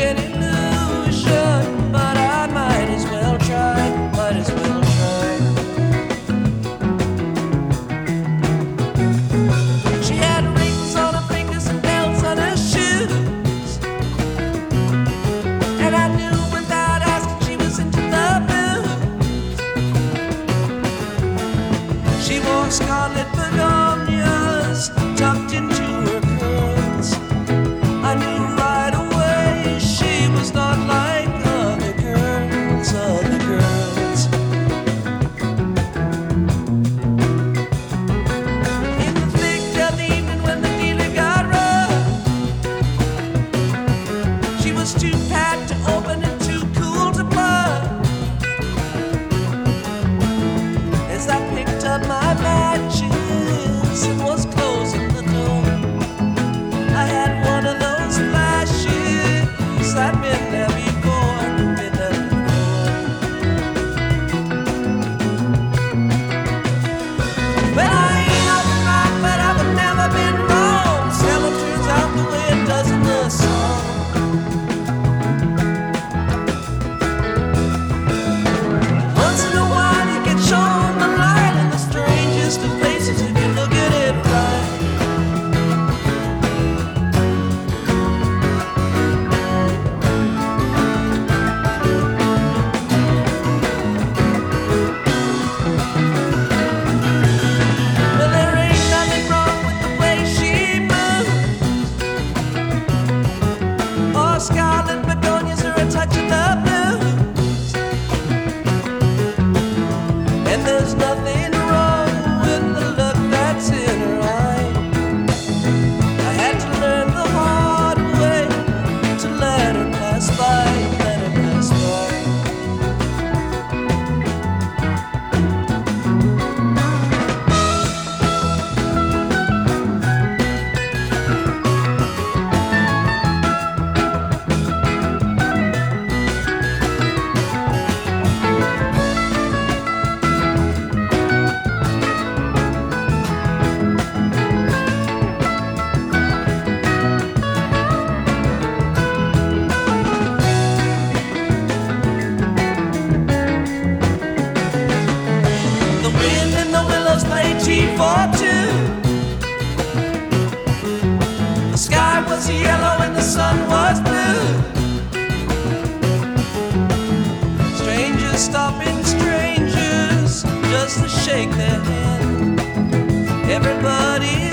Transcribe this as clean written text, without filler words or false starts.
an illusion, but I might as well try, might as well try. She had rings on her fingers and bells on her shoes, and I knew without asking she was into the blues. She wore scarlet begonias tucked into her curls. I knew right away she was not like other girls, other girls. In the thick of the evening when the dealer got rough, she was too packed to open and too cool to bluff. As I picked up my matches and was closing the door, I had one of those flashes. I'd been there before, been there before. Well, I ain't often right, but I've never been wrong. Seldom turns out the way it does in the song. Once in a while you get shown the light in the strangest of places if you look at it right. Well, there ain't nothing wrong with the way she moves, or scarlet begonias or a touch of the blues. And there's nothing wrong with the look that's in her eye. I had to learn the hard way to let her pass by, let her pass by. The wind and the willows play tea for two. The sky was yellow and the sun was blue. Strangers stopping strangers just to shake their hand. Everybody